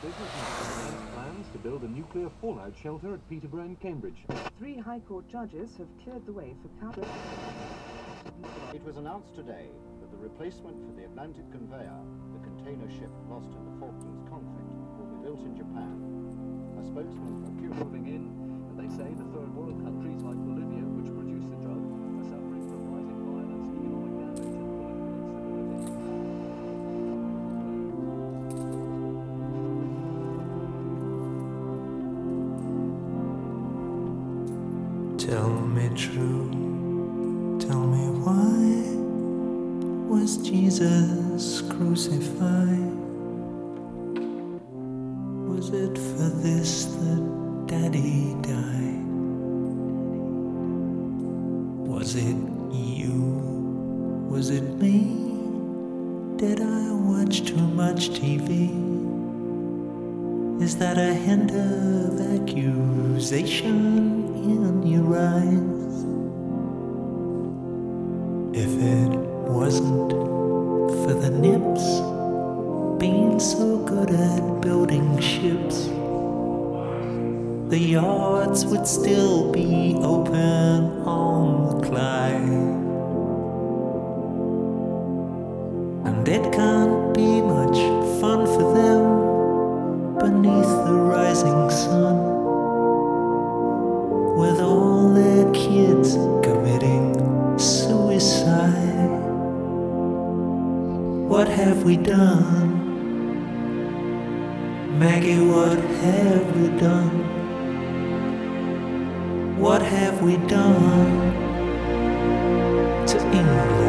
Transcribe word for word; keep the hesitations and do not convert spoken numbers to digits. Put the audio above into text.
businessman announced plans to build a nuclear fallout shelter at Peterborough in Cambridge. Three High Court judges have cleared the way for Cabinet. It was announced today that the replacement for the Atlantic conveyor, the container ship lost in the Falklands conflict, will be built in Japan. A spokesman for Cuba Moving in, and they say the third world countries like Bolivia, which produce the drug, are suffering from rising violence, economic damage, and political instability. Tell me true, tell me why was Jesus crucified? Was it for this that Daddy died? Was it you? Was it me? Did I watch too much T V? Is that a hint of accusation in your eyes? If it wasn't for the nips being so good at building ships, the yards would still be open on the Clyde. And it can't be much fun for them beneath the rising sun, with all their kids committing suicide. What have we done? Maggie, what have we done? What have we done to England?